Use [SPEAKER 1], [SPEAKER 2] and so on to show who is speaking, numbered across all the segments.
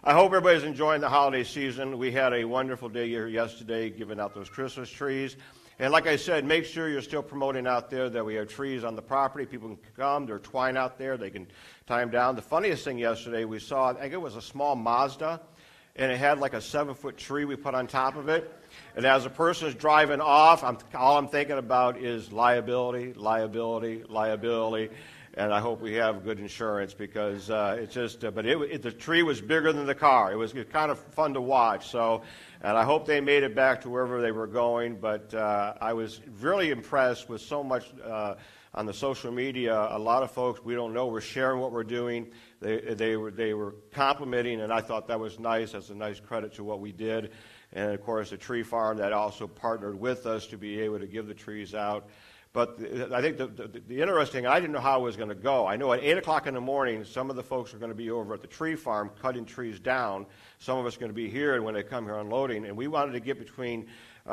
[SPEAKER 1] I hope everybody's enjoying the holiday season. We had a wonderful day here yesterday giving out those Christmas trees. And like I said, make sure you're still promoting out there that we have trees on the property. People can come. There's twine out there. They can tie them down. The funniest thing yesterday we saw, I think it was a small Mazda, and it had like a 7-foot tree we put on top of it. And as the person is driving off, all I'm thinking about is liability, liability, liability. And I hope we have good insurance because it's just, the tree was bigger than the car. It was kind of fun to watch. So, and I hope they made it back to wherever they were going. But I was really impressed with so much on the social media. A lot of folks we don't know were sharing what we're doing. They were complimenting, and I thought that was nice. That's a nice credit to what we did. And of course, the tree farm that also partnered with us to be able to give the trees out. But I think the interesting, I didn't know how it was going to go. I know at 8 o'clock in the morning, some of the folks are going to be over at the tree farm cutting trees down. Some of us are going to be here, and when they come here unloading. And we wanted to get between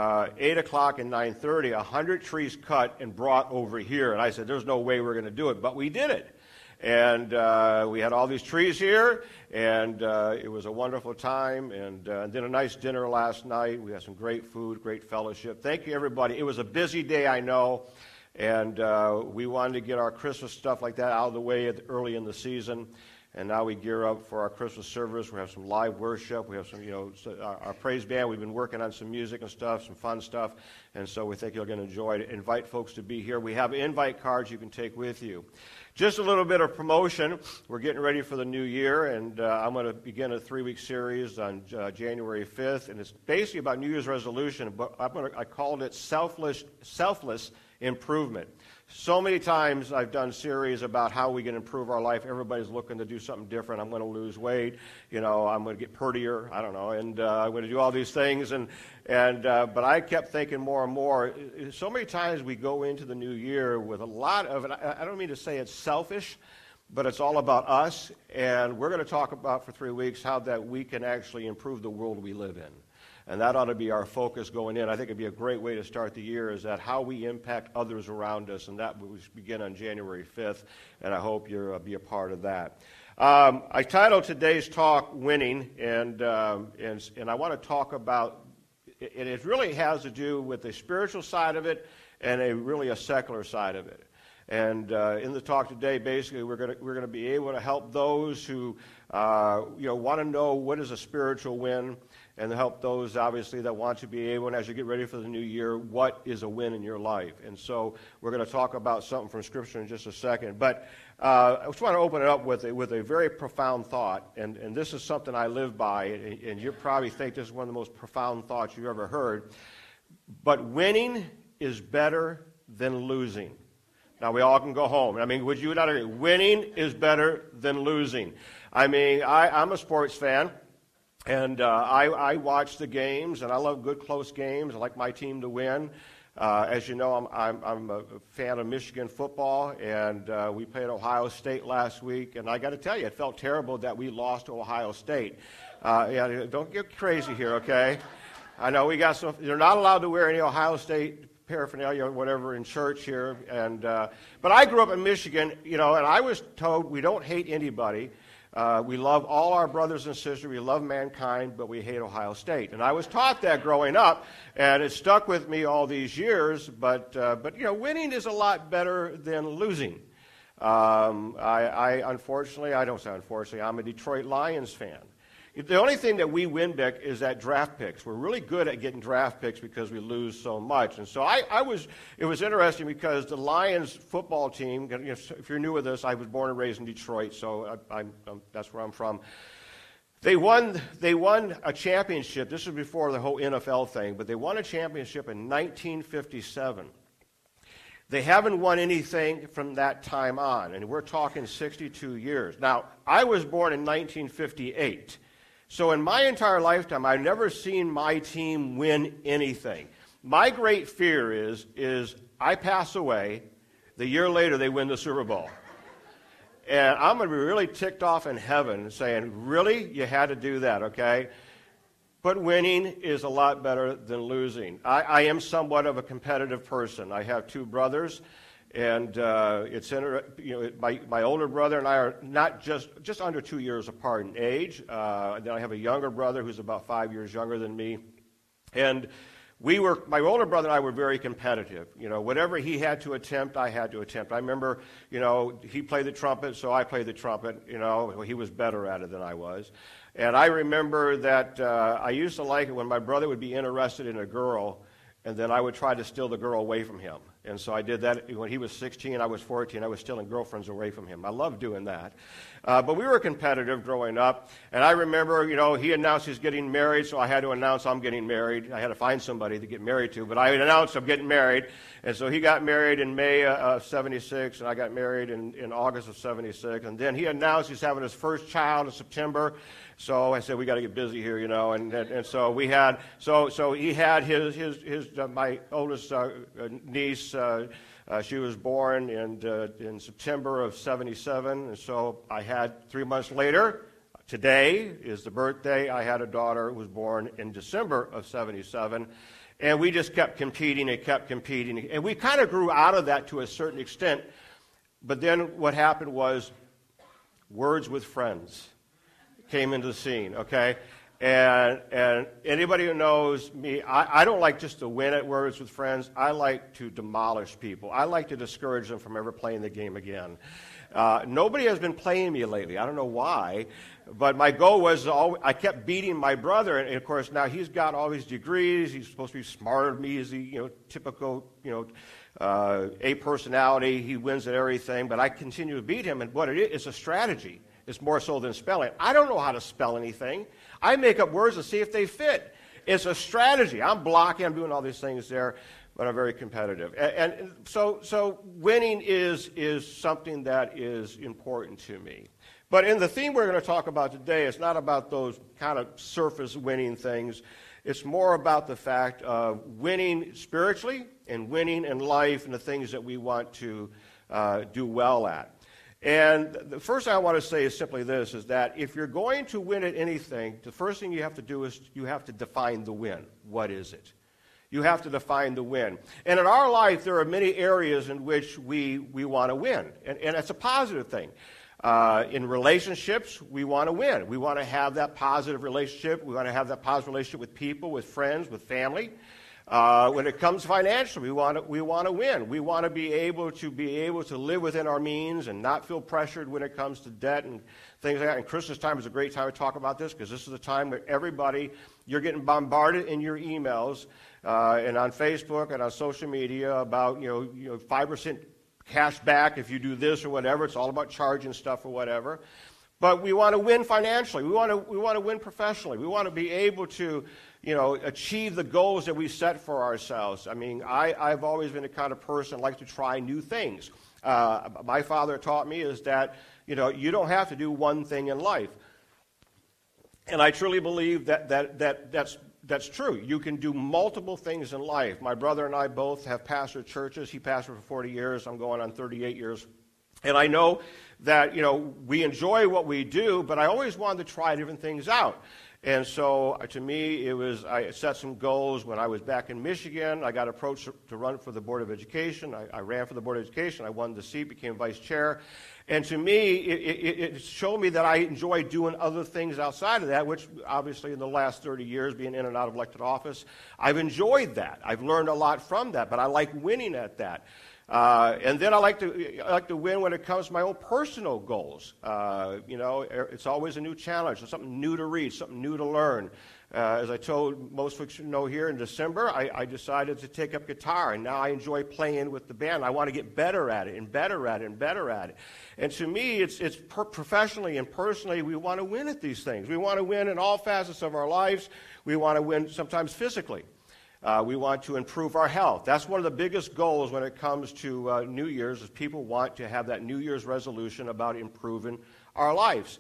[SPEAKER 1] 8 o'clock and 9:30, 100 trees cut and brought over here. And I said, there's no way we're going to do it. But we did it. And we had all these trees here, and it was a wonderful time. And then a nice dinner last night. We had some great food, great fellowship. Thank you, everybody. It was a busy day, I know. And we wanted to get our Christmas stuff like that out of the way early in the season. And now we gear up for our Christmas service. We have some live worship. We have some, our praise band. We've been working on some music and stuff, some fun stuff. And so we think you're going to enjoy it. Invite folks to be here. We have invite cards you can take with you. Just a little bit of promotion. We're getting ready for the new year, and I'm going to begin a 3-week series on January 5th. And it's basically about New Year's resolution, but I called it selfless improvement. So many times I've done series about how we can improve our life. Everybody's looking to do something different. I'm going to lose weight. I'm going to get prettier. I don't know. And I'm going to do all these things. But I kept thinking more and more. So many times we go into the new year with a lot of, and I don't mean to say it's selfish, but it's all about us. And we're going to talk about for 3 weeks how that we can actually improve the world we live in. And that ought to be our focus going in. I think it'd be a great way to start the year is that how we impact others around us, and that will begin on January 5th, and I hope you'll be a part of that. I titled today's talk Winning, and I want to talk about, and it really has to do with the spiritual side of it and a secular side of it. And in the talk today, basically, we're going to be able to help those who want to know what is a spiritual win, and to help those, obviously, that want to be able, and as you get ready for the new year, what is a win in your life? And so we're going to talk about something from Scripture in just a second. But I just want to open it up with a very profound thought, and this is something I live by, and you probably think this is one of the most profound thoughts you've ever heard. But winning is better than losing. Now, we all can go home. I mean, would you not agree? Winning is better than losing. I mean, I'm a sports fan. And I watch the games, and I love good, close games. I like my team to win. As you know, I'm a fan of Michigan football, and we played Ohio State last week. And I got to tell you, it felt terrible that we lost to Ohio State. Don't get crazy here, okay? I know we got some. You're not allowed to wear any Ohio State paraphernalia or whatever in church here. But I grew up in Michigan, and I was told we don't hate anybody. We love all our brothers and sisters. We love mankind, but we hate Ohio State. And I was taught that growing up, and it stuck with me all these years. But winning is a lot better than losing. Unfortunately, I don't say unfortunately, I'm a Detroit Lions fan. The only thing that we win big is at draft picks. We're really good at getting draft picks because we lose so much. And so it was interesting because the Lions football team, if you're new with us, I was born and raised in Detroit, so that's where I'm from. They won a championship. This was before the whole NFL thing, but they won a championship in 1957. They haven't won anything from that time on, and we're talking 62 years. Now, I was born in 1958. So in my entire lifetime, I've never seen my team win anything. My great fear is I pass away, the year later they win the Super Bowl. And I'm going to be really ticked off in heaven saying, really? You had to do that, okay? But winning is a lot better than losing. I am somewhat of a competitive person. I have 2 brothers, And my older brother and I are not just under 2 years apart in age. Then I have a younger brother who's about 5 years younger than me. And my older brother and I were very competitive. Whatever he had to attempt, I had to attempt. I remember, he played the trumpet, so I played the trumpet. He was better at it than I was. And I remember that I used to like it when my brother would be interested in a girl, and then I would try to steal the girl away from him. And so I did that when he was 16, I was 14. I was stealing girlfriends away from him. I loved doing that. But we were competitive growing up. And I remember, he announced he's getting married, so I had to announce I'm getting married. I had to find somebody to get married to, but I announced I'm getting married. And so he got married in May of 76, and I got married in August of 76. And then he announced he's having his first child in September. So I said, we got to get busy here, and so we had, so he had my oldest niece, she was born in September of 77, and so I had 3 months later, today is the birthday, I had a daughter who was born in December of 77, and we just kept competing, and we kind of grew out of that to a certain extent, but then what happened was Words with Friends came into the scene, okay? And anybody who knows me, I don't like just to win at Words with Friends. I like to demolish people. I like to discourage them from ever playing the game again. Nobody has been playing me lately. I don't know why, but my goal was I kept beating my brother, and of course now he's got all these degrees. He's supposed to be smarter than me. He's the typical A personality. He wins at everything, but I continue to beat him. And what it is, it's a strategy. It's more so than spelling. I don't know how to spell anything. I make up words to see if they fit. It's a strategy. I'm blocking. I'm doing all these things there, but I'm very competitive. And so winning is something that is important to me. But in the theme we're going to talk about today, it's not about those kind of surface winning things. It's more about the fact of winning spiritually and winning in life and the things that we want to do well at. And the first thing I want to say is simply this, is that if you're going to win at anything, the first thing you have to do is you have to define the win. What is it? You have to define the win. And in our life, there are many areas in which we want to win. And it's a positive thing. In relationships, we want to win. We want to have that positive relationship. We want to have that positive relationship with people, with friends, with family. When it comes financially, we want to win. We want to be able to live within our means and not feel pressured when it comes to debt and things like that. And Christmas time is a great time to talk about this because this is the time where you're getting bombarded in your emails and on Facebook and on social media about 5% cash back if you do this or whatever. It's all about charging stuff or whatever. But we want to win financially. We want to win professionally. We want to be able to achieve the goals that we set for ourselves. I mean, I've always been the kind of person who likes to try new things. My father taught me is that, you don't have to do one thing in life. And I truly believe that's true. You can do multiple things in life. My brother and I both have pastored churches. He pastored for 40 years. I'm going on 38 years. And I know that, we enjoy what we do, but I always wanted to try different things out. And so, to me, I set some goals when I was back in Michigan. I got approached to run for the Board of Education. I ran for the Board of Education. I won the seat, became vice chair. And to me, it showed me that I enjoy doing other things outside of that, which obviously in the last 30 years, being in and out of elected office, I've enjoyed that. I've learned a lot from that, but I like winning at that. And then I like to win when it comes to my own personal goals. It's always a new challenge, something new to read, something new to learn. As I told most folks here in December, I decided to take up guitar, and now I enjoy playing with the band. I want to get better at it and better at it and better at it. And to me, it's professionally and personally, we want to win at these things. We want to win in all facets of our lives. We want to win sometimes physically. We want to improve our health. That's one of the biggest goals when it comes to New Year's, is people want to have that New Year's resolution about improving our lives.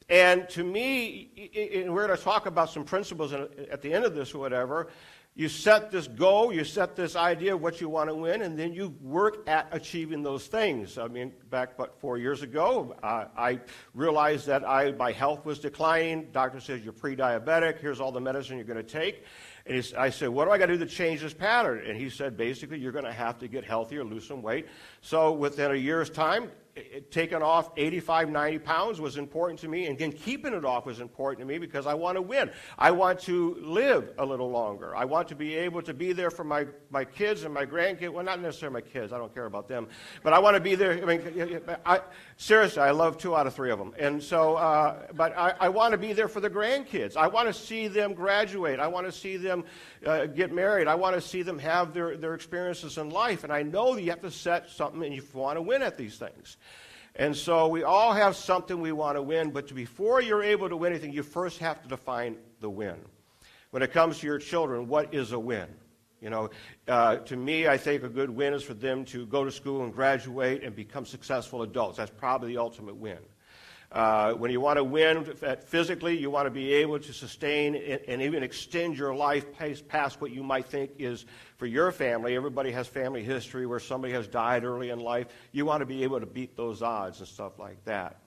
[SPEAKER 1] And to me, and we're going to talk about some principles at the end of this or whatever, you set this goal, you set this idea of what you want to win, and then you work at achieving those things. I mean, back about 4 years ago, I realized that my health was declining. Doctor says, you're pre-diabetic. Here's all the medicine you're going to take. And I said, what do I got to do to change this pattern? And he said, basically, you're going to have to get healthier, lose some weight. So within a year's time, taking off 85, 90 pounds was important to me. And again, keeping it off was important to me because I want to win. I want to live a little longer. I want to be able to be there for my kids and my grandkids. Well, not necessarily my kids. I don't care about them. But I want to be there. I mean, seriously, I love 2 out of 3 of them. And so, but I want to be there for the grandkids. I want to see them graduate. I want to see them get married. I want to see them have their experiences in life. And I know that you have to set something and you want to win at these things. And so we all have something we want to win, but before you're able to win anything, you first have to define the win. When it comes to your children, what is a win? You know, to me, I think a good win is for them to go to school and graduate and become successful adults. That's probably the ultimate win. When you want to win physically, you want to be able to sustain and even extend your life past what you might think is for your family. Everybody has family history where somebody has died early in life. You want to be able to beat those odds and stuff like that.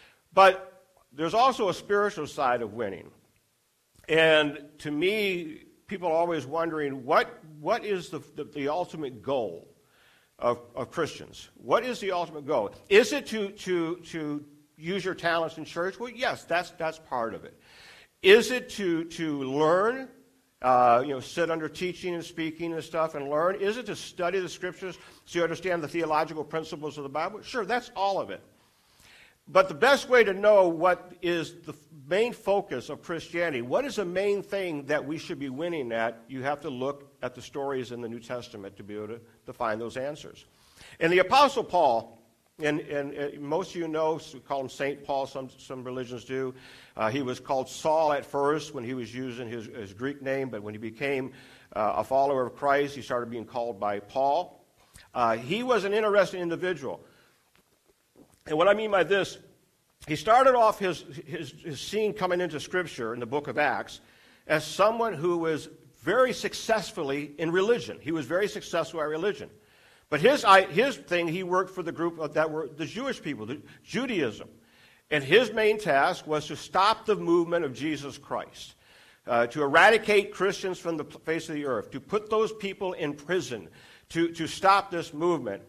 [SPEAKER 1] But there's also a spiritual side of winning. And to me, people are always wondering, what is the ultimate goal of Christians? What is the ultimate goal? Is it to use your talents in church? Well, yes, that's part of it. Is it to learn, sit under teaching and speaking and stuff and learn? Is it to study the scriptures so you understand the theological principles of the Bible? Sure, that's all of it. But the best way to know what is the main focus of Christianity, what is the main thing that we should be winning at, you have to look at the stories in the New Testament to be able to find those answers. And the Apostle Paul, and most of you know, we call him St. Paul, some religions do. He was called Saul at first when he was using his Greek name, but when he became a follower of Christ, he started being called by Paul. He was an interesting individual. And what I mean by this, he started off his scene coming into Scripture in the book of Acts as someone who was very successfully in religion. He was very successful at religion. But his thing, he worked for the group that were the Jewish people, Judaism. And his main task was to stop the movement of Jesus Christ, to eradicate Christians from the face of the earth, to put those people in prison, to stop this movement.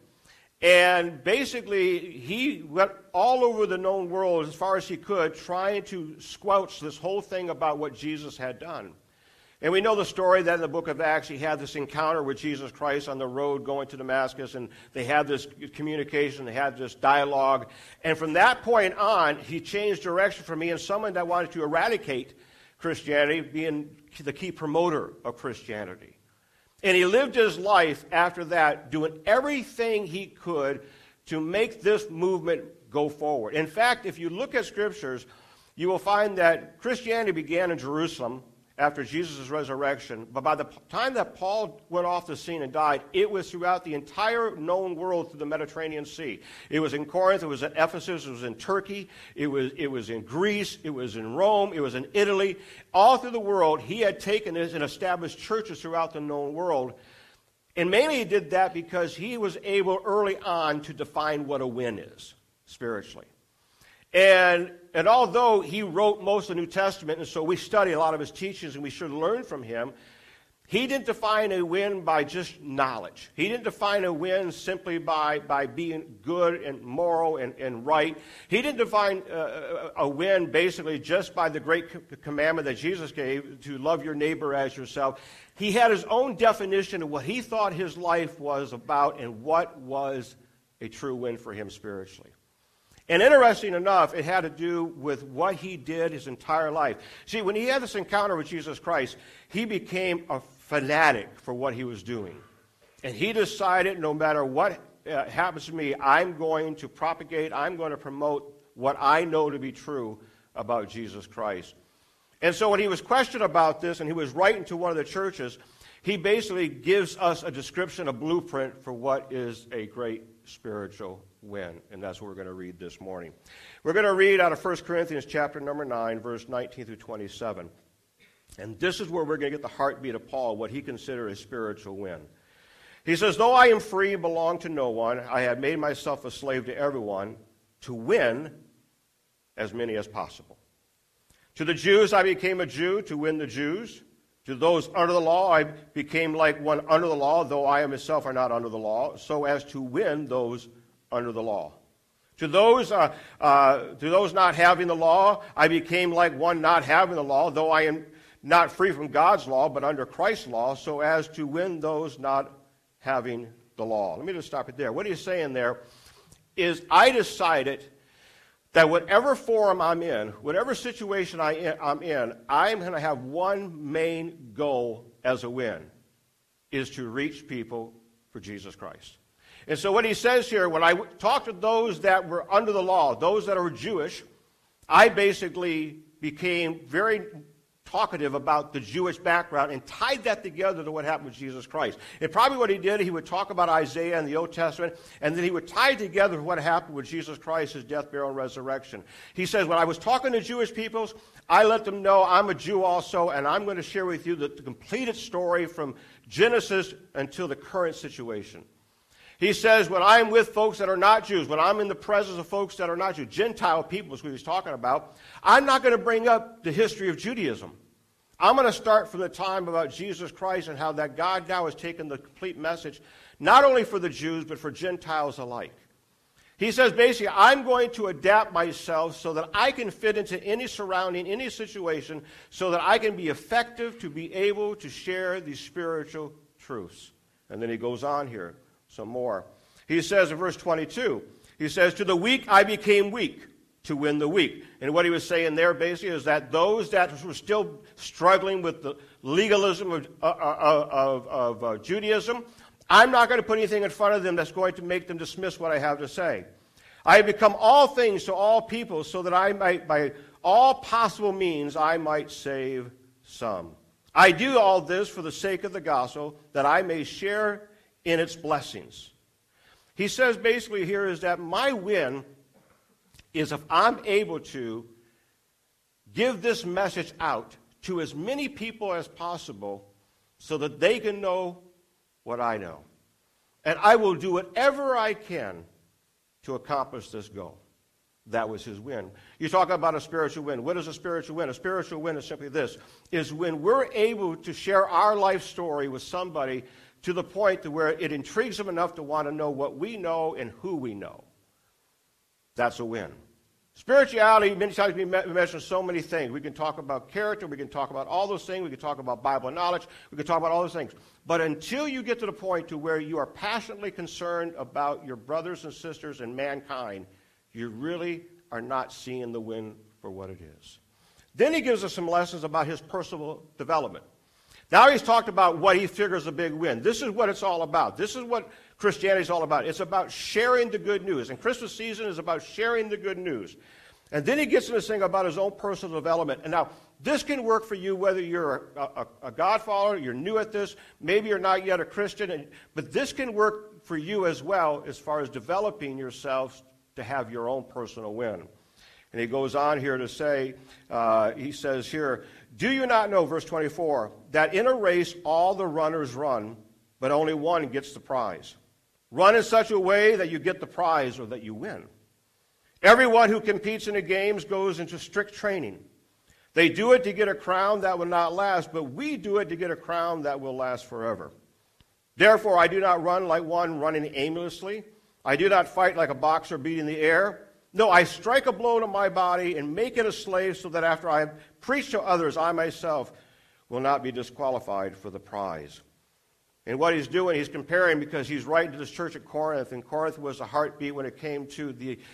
[SPEAKER 1] And basically, he went all over the known world as far as he could, trying to squelch this whole thing about what Jesus had done. And we know the story that in the book of Acts, he had this encounter with Jesus Christ on the road going to Damascus, and they had this communication, they had this dialogue. And from that point on, he changed direction from being someone that wanted to eradicate Christianity, being the key promoter of Christianity. And he lived his life after that doing everything he could to make this movement go forward. In fact, if you look at scriptures, you will find that Christianity began in Jerusalem after Jesus' resurrection, but by the time that Paul went off the scene and died, it was throughout the entire known world through the Mediterranean Sea. It was in Corinth, it was in Ephesus, it was in Turkey, it was in Greece, it was in Rome, it was in Italy. All through the world, he had taken this and established churches throughout the known world. And mainly he did that because he was able early on to define what a win is, spiritually. And although he wrote most of the New Testament, and so we study a lot of his teachings and we should learn from him, he didn't define a win by just knowledge. He didn't define a win simply by being good and moral and right. He didn't define a win basically just by the great commandment that Jesus gave to love your neighbor as yourself. He had his own definition of what he thought his life was about and what was a true win for him spiritually. And interesting enough, it had to do with what he did his entire life. See, when he had this encounter with Jesus Christ, he became a fanatic for what he was doing. And he decided, no matter what happens to me, I'm going to propagate, I'm going to promote what I know to be true about Jesus Christ. And so when he was questioned about this, and he was writing to one of the churches, he basically gives us a description, a blueprint for what is a great spiritual win. And that's what we're going to read this morning. We're going to read out of 1 Corinthians chapter number 9, verse 19 through 27. And this is where we're going to get the heartbeat of Paul, what he considers a spiritual win. He says, though I am free and belong to no one, I have made myself a slave to everyone to win as many as possible. To the Jews I became a Jew to win the Jews. To those under the law I became like one under the law, though I myself are not under the law, so as to win those under the law. To those not having the law, I became like one not having the law, though I am not free from God's law, but under Christ's law, so as to win those not having the law. Let me just stop it there. What he's saying there is I decided that whatever forum I'm in, whatever situation I'm in, I'm going to have one main goal as a win, is to reach people for Jesus Christ. And so what he says here, when I talked to those that were under the law, those that are Jewish, I basically became very talkative about the Jewish background and tied that together to what happened with Jesus Christ. And probably what he did, he would talk about Isaiah and the Old Testament, and then he would tie together what happened with Jesus Christ, his death, burial, and resurrection. He says, when I was talking to Jewish peoples, I let them know I'm a Jew also, and I'm going to share with you the completed story from Genesis until the current situation. He says, when I'm with folks that are not Jews, when I'm in the presence of folks that are not Jews, Gentile people is what he's talking about, I'm not going to bring up the history of Judaism. I'm going to start from the time about Jesus Christ and how that God now has taken the complete message, not only for the Jews, but for Gentiles alike. He says, basically, I'm going to adapt myself so that I can fit into any surrounding, any situation, so that I can be effective to be able to share these spiritual truths. And then he goes on here some more. He says in verse 22, he says, to the weak I became weak to win the weak. And what he was saying there basically is that those that were still struggling with the legalism of Judaism, I'm not going to put anything in front of them that's going to make them dismiss what I have to say. I have become all things to all people so that I might, by all possible means, I might save some. I do all this for the sake of the gospel, that I may share in its blessings. He says basically here is that my win is if I'm able to give this message out to as many people as possible so that they can know what I know. And I will do whatever I can to accomplish this goal. That was his win. You talk about a spiritual win. What is a spiritual win? A spiritual win is simply this, is when we're able to share our life story with somebody to the point to where it intrigues them enough to want to know what we know and who we know. That's a win. Spirituality, many times we mention so many things. We can talk about character, we can talk about all those things, we can talk about Bible knowledge, we can talk about all those things. But until you get to the point to where you are passionately concerned about your brothers and sisters and mankind, you really are not seeing the win for what it is. Then he gives us some lessons about his personal development. Now he's talked about what he figures a big win. This is what it's all about. This is what Christianity is all about. It's about sharing the good news. And Christmas season is about sharing the good news. And then he gets into this thing about his own personal development. And now, this can work for you whether you're a God follower, you're new at this, maybe you're not yet a Christian, but this can work for you as well as far as developing yourselves to have your own personal win. And he goes on here to say, he says here, do you not know, verse 24, that in a race all the runners run, but only one gets the prize? Run in such a way that you get the prize or that you win. Everyone who competes in the games goes into strict training. They do it to get a crown that will not last, but we do it to get a crown that will last forever. Therefore, I do not run like one running aimlessly. I do not fight like a boxer beating the air. No, I strike a blow to my body and make it a slave so that after I have preached to others, I myself will not be disqualified for the prize. And what he's doing, he's comparing because he's writing to this church at Corinth, and Corinth was a heartbeat when it came to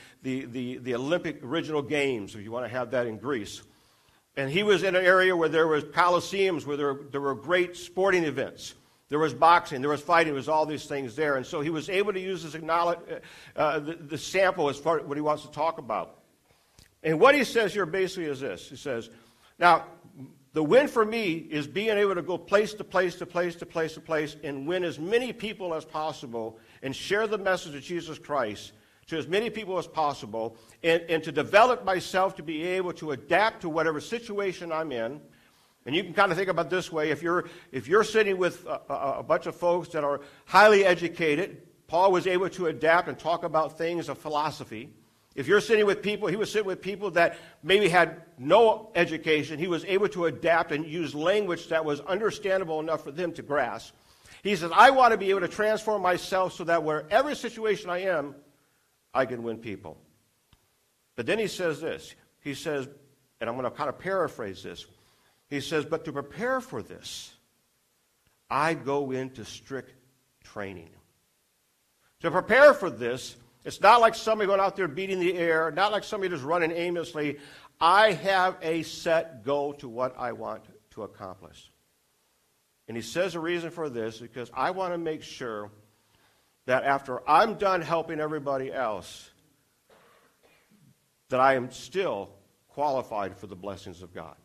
[SPEAKER 1] the Olympic original games, if you want to have that in Greece. And he was in an area where there was coliseums, where there were great sporting events. There was boxing, there was fighting, there was all these things there. And so he was able to use this the sample as far as what he wants to talk about. And what he says here basically is this. He says, now, The win for me is being able to go place to place to place to place to place and win as many people as possible and share the message of Jesus Christ to as many people as possible, and to develop myself to be able to adapt to whatever situation I'm in. And you can kind of think about it this way. If you're sitting with a bunch of folks that are highly educated, Paul was able to adapt and talk about things of philosophy. If you're sitting with people, he was sitting with people that maybe had no education. He was able to adapt and use language that was understandable enough for them to grasp. He says, I want to be able to transform myself so that wherever situation I am, I can win people. But then he says this. He says, and I'm going to kind of paraphrase this. He says, but to prepare for this, I go into strict training. To prepare for this, it's not like somebody going out there beating the air, not like somebody just running aimlessly. I have a set goal to what I want to accomplish. And he says the reason for this is because I want to make sure that after I'm done helping everybody else, that I am still qualified for the blessings of God.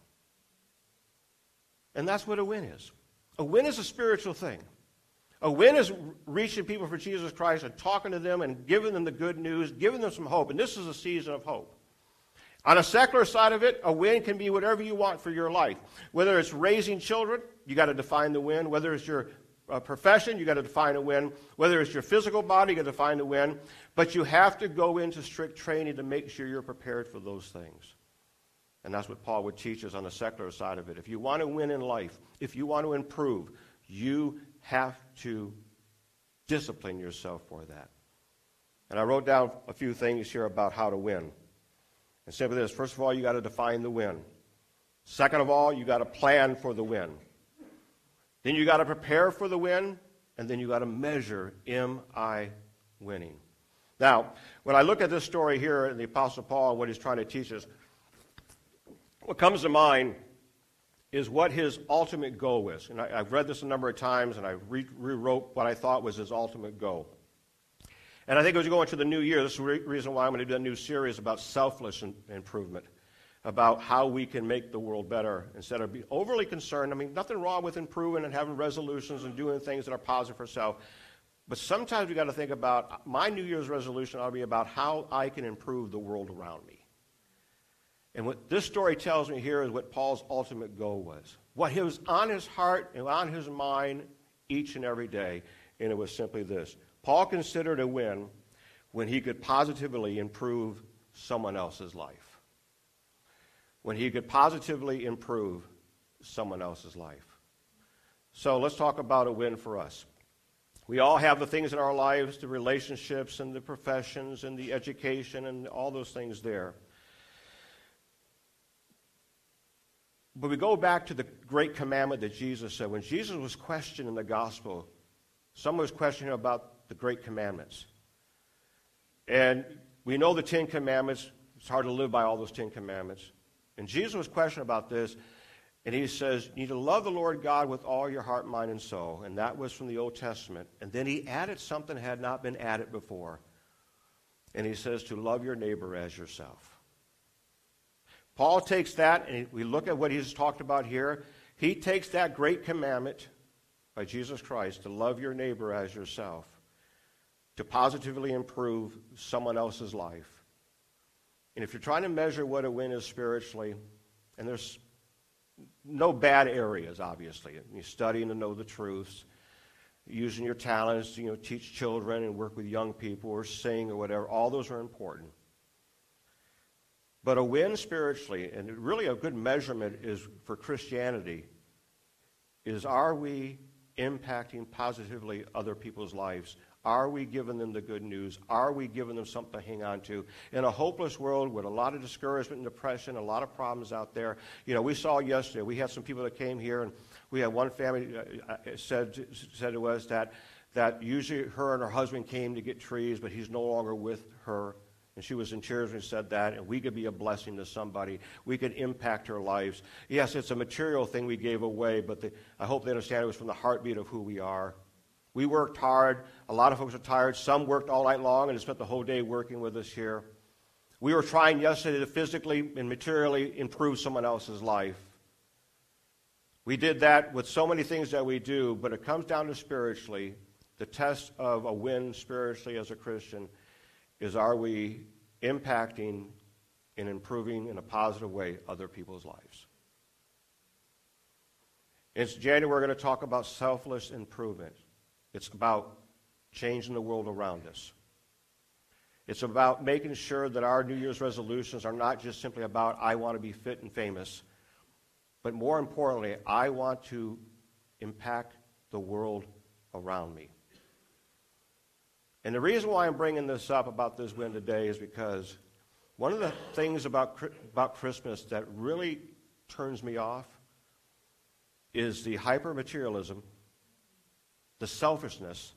[SPEAKER 1] And that's what a win is. A win is a spiritual thing. A win is reaching people for Jesus Christ and talking to them and giving them the good news, giving them some hope. And this is a season of hope. On a secular side of it, a win can be whatever you want for your life. Whether it's raising children, you got to define the win. Whether it's your profession, you got to define a win. Whether it's your physical body, you got to define the win. But you have to go into strict training to make sure you're prepared for those things. And that's what Paul would teach us on the secular side of it. If you want to win in life, if you want to improve, you have to discipline yourself for that. And I wrote down a few things here about how to win. And simply this: first of all, you got to define the win. Second of all, you got to plan for the win. Then you got to prepare for the win, and then you got to measure, am I winning? Now, when I look at this story here in the Apostle Paul and what he's trying to teach us, what comes to mind is what his ultimate goal was. And I've read this a number of times, and I rewrote what I thought was his ultimate goal. And I think as we go into the new year, this is the reason why I'm going to do a new series about selfless improvement, about how we can make the world better instead of being overly concerned. I mean, nothing wrong with improving and having resolutions and doing things that are positive for self. But sometimes we've got to think about, my New Year's resolution ought to be about how I can improve the world around me. And what this story tells me here is what Paul's ultimate goal was. What was on his heart and on his mind each and every day. And it was simply this: Paul considered a win when he could positively improve someone else's life. When he could positively improve someone else's life. So let's talk about a win for us. We all have the things in our lives, the relationships and the professions and the education and all those things there. But we go back to the great commandment that Jesus said. When Jesus was questioned in the gospel, someone was questioning about the great commandments. And we know the 10 commandments. It's hard to live by all those 10 commandments. And Jesus was questioned about this, and he says, you need to love the Lord God with all your heart, mind, and soul. And that was from the Old Testament. And then he added something that had not been added before. And he says to love your neighbor as yourself. Paul takes that, and we look at what he's talked about here. He takes that great commandment by Jesus Christ to love your neighbor as yourself, to positively improve someone else's life. And if you're trying to measure what a win is spiritually, and there's no bad areas, obviously. You're studying to know the truths, using your talents to teach children and work with young people or sing or whatever. All those are important. But a win spiritually, and really a good measurement is for Christianity, is are we impacting positively other people's lives? Are we giving them the good news? Are we giving them something to hang on to? In a hopeless world with a lot of discouragement and depression, a lot of problems out there. We saw yesterday, we had some people that came here, and we had one family said to us that usually her and her husband came to get trees, but he's no longer with her. And she was in tears when she said that, and we could be a blessing to somebody. We could impact her lives. Yes, it's a material thing we gave away, but I hope they understand it was from the heartbeat of who we are. We worked hard. A lot of folks are tired. Some worked all night long and spent the whole day working with us here. We were trying yesterday to physically and materially improve someone else's life. We did that with so many things that we do, but it comes down to spiritually. The test of a win spiritually as a Christian is, are we impacting and improving in a positive way other people's lives? In January, we're going to talk about selfless improvement. It's about changing the world around us. It's about making sure that our New Year's resolutions are not just simply about, I want to be fit and famous, but more importantly, I want to impact the world around me. And the reason why I'm bringing this up about this win today is because one of the things about Christmas that really turns me off is the hyper-materialism, the selfishness.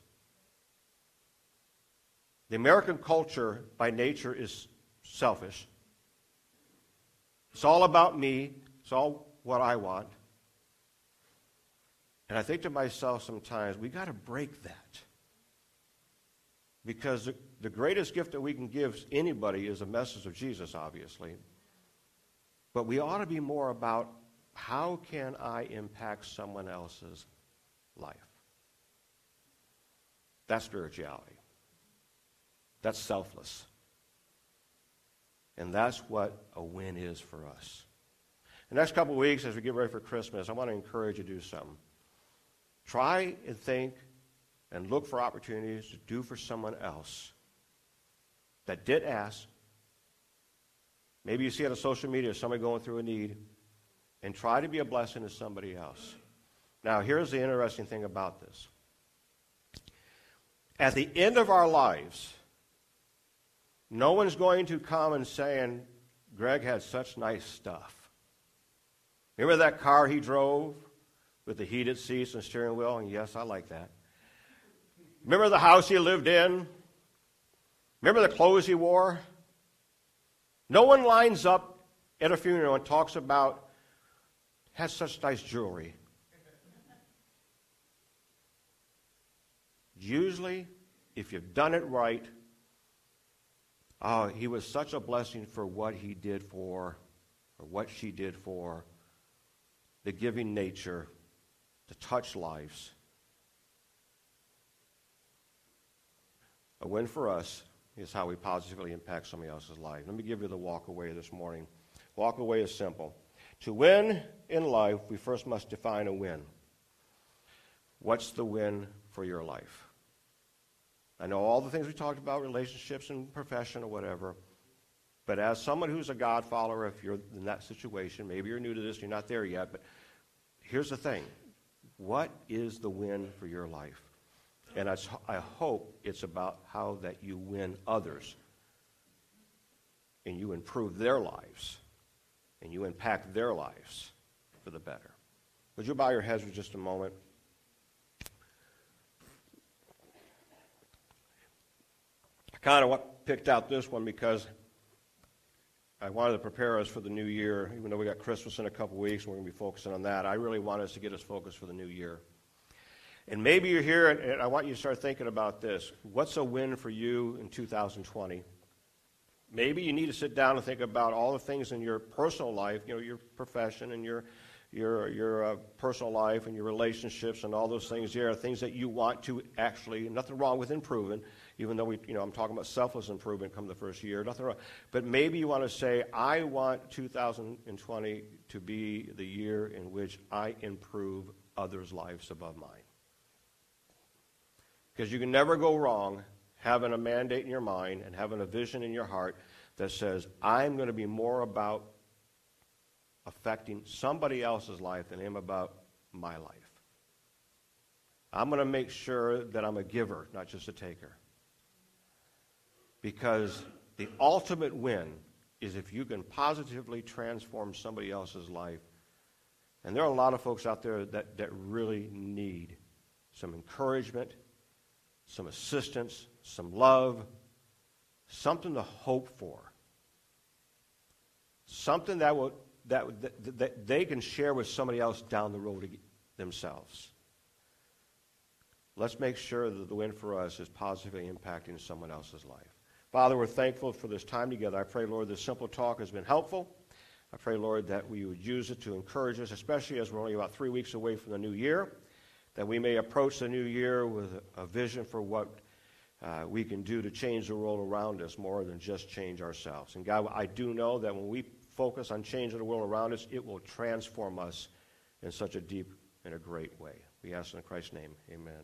[SPEAKER 1] The American culture, by nature, is selfish. It's all about me. It's all what I want. And I think to myself sometimes, we got to break that. Because the greatest gift that we can give anybody is a message of Jesus, obviously. But we ought to be more about, how can I impact someone else's life? That's spirituality. That's selfless. And that's what a win is for us. The next couple of weeks, as we get ready for Christmas, I want to encourage you to do something. Try and think and look for opportunities to do for someone else that did ask. Maybe you see it on social media, somebody going through a need, and try to be a blessing to somebody else. Now, here's the interesting thing about this. At the end of our lives, no one's going to come and saying, Greg had such nice stuff. Remember that car he drove with the heated seats and steering wheel? And yes, I like that. Remember the house he lived in? Remember the clothes he wore? No one lines up at a funeral and talks about, had such nice jewelry. Usually, if you've done it right, he was such a blessing for what he did for, or what she did for, the giving nature, to touch lives. A win for us is how we positively impact somebody else's life. Let me give you the walk away this morning. Walk away is simple. To win in life, we first must define a win. What's the win for your life? I know all the things we talked about, relationships and profession or whatever, but as someone who's a God follower, if you're in that situation, maybe you're new to this, you're not there yet, but here's the thing. What is the win for your life? And I hope it's about how that you win others and you improve their lives and you impact their lives for the better. Would you bow your heads for just a moment? I kind of picked out this one because I wanted to prepare us for the new year. Even though we got Christmas in a couple weeks and we're going to be focusing on that, I really want us to get us focused for the new year. And maybe you're here, and I want you to start thinking about this. What's a win for you in 2020? Maybe you need to sit down and think about all the things in your personal life, your profession and your personal life and your relationships and all those things there, things that you want to actually, nothing wrong with improving, even though I'm talking about selfless improvement come the first year, nothing wrong. But maybe you want to say, I want 2020 to be the year in which I improve others' lives above mine. Because you can never go wrong having a mandate in your mind and having a vision in your heart that says, I'm going to be more about affecting somebody else's life than I am about my life. I'm going to make sure that I'm a giver, not just a taker. Because the ultimate win is if you can positively transform somebody else's life. And there are a lot of folks out there that really need some encouragement, some assistance, some love, something to hope for, something that they can share with somebody else down the road themselves. Let's make sure that the win for us is positively impacting someone else's life. Father, we're thankful for this time together. I pray, Lord, this simple talk has been helpful. I pray, Lord, that we would use it to encourage us, especially as we're only about 3 weeks away from the new year, that we may approach the new year with a vision for what we can do to change the world around us more than just change ourselves. And God, I do know that when we focus on changing the world around us, it will transform us in such a deep and a great way. We ask in Christ's name, amen.